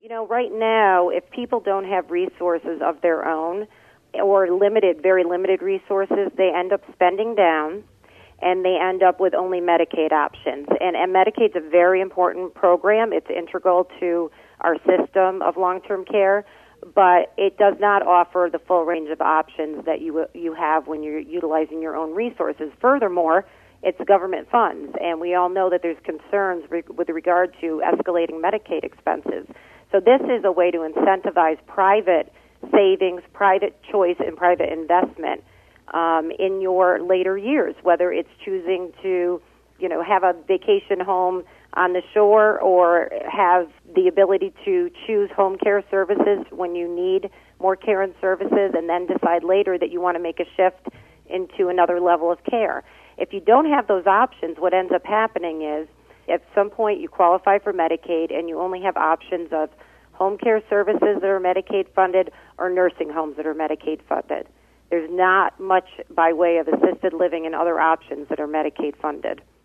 Right now, if people don't have resources of their own or very limited resources, they end up spending down and they end up with only Medicaid options. And Medicaid's a very important program. It's integral to our system of long-term care, but it does not offer the full range of options that you have when you're utilizing your own resources. Furthermore, it's government funds, and we all know that there's concerns with regard to escalating Medicaid expenses. So this is a way to incentivize private savings, private choice, and private investment in your later years, whether it's choosing to, have a vacation home on the shore or have the ability to choose home care services when you need more care and services and then decide later that you want to make a shift into another level of care. If you don't have those options, what ends up happening is at some point you qualify for Medicaid and you only have options of home care services that are Medicaid funded or nursing homes that are Medicaid funded. There's not much by way of assisted living and other options that are Medicaid funded.